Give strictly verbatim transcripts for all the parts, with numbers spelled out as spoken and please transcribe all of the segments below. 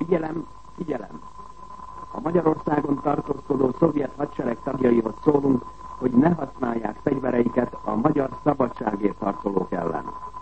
Figyelem, figyelem! A Magyarországon tartózkodó szovjet hadsereg tagjaihoz szólunk, hogy ne használják fegyvereiket a magyar szabadságért harcolók ellen.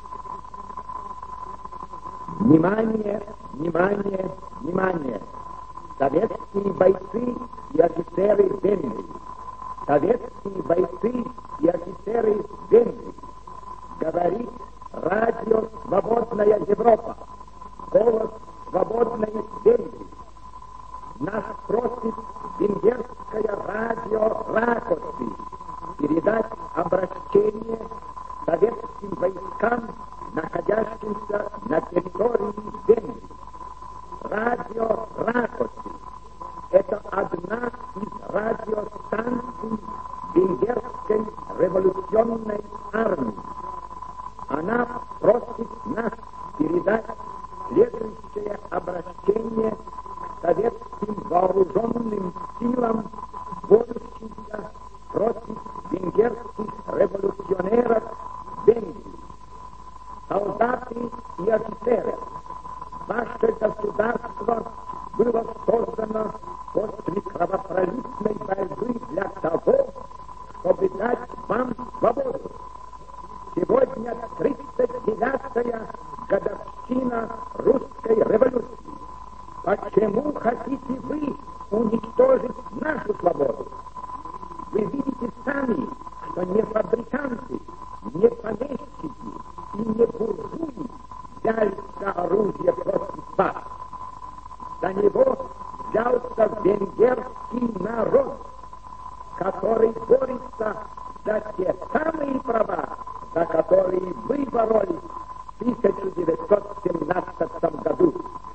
Внимание, внимание, внимание! Советские бойцы и офицеры Венгрии! Советские бойцы и офицеры Венгрии! Говорит радио «Свободная Европа», голос свободной Венгрии. Нас просит венгерское радио «Ракоси» передать обращение советским войскам, находящимся на территории Венгрии. Радио «Ракоси» — это одна из радиостанций Венгерской революционной армии. Она просит нас передать следующее обращение к советским вооруженным силам, борющимся против венгерских революционеров в Венгрии. Солдаты и офицеры, наше государство было создано после кровопролитной борьбы для того, чтобы дать вам свободу. Сегодня тридцать девятая годовщина русской революции. Почему хотите вы уничтожить нашу свободу? Вы видите сами, что не фабриканты, не помещики и не буржуи взялись за оружие против вас. За него взялся венгерский народ, который борется за те самые права, за которые вы боролись в тысяча девятьсот семнадцатом году.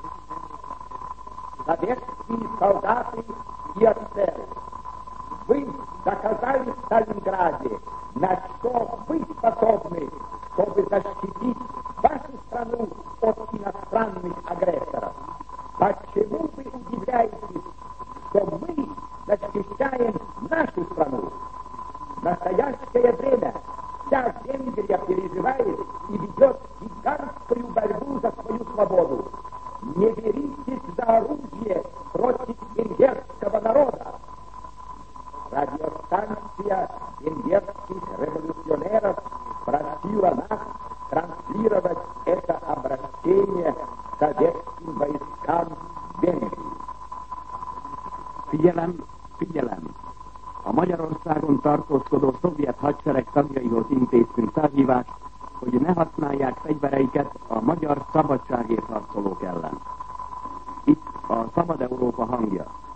Советские солдаты и офицеры, вы доказали в Сталинграде, на что вы способны, чтобы защитить вашу страну от иностранных агрессоров. Почему вы удивляетесь, что мы защищаем нашу страну? В настоящее время вся Венгрия переживает и ведет гигантскую борьбу за свою свободу. Не беритесь за оружие против венгерского народа. Радиостанция венгерских революционеров просила нас транслировать это обращение советским войскам Венгрии. Figyelem, figyelem! A Magyarországon tartózkodó szovjet hadsereg tagjaihoz intéztünk felhívást, hogy ne használják fegyvereiket a magyar szabadságért harcolók ellen. Itt a Szabad Európa hangja.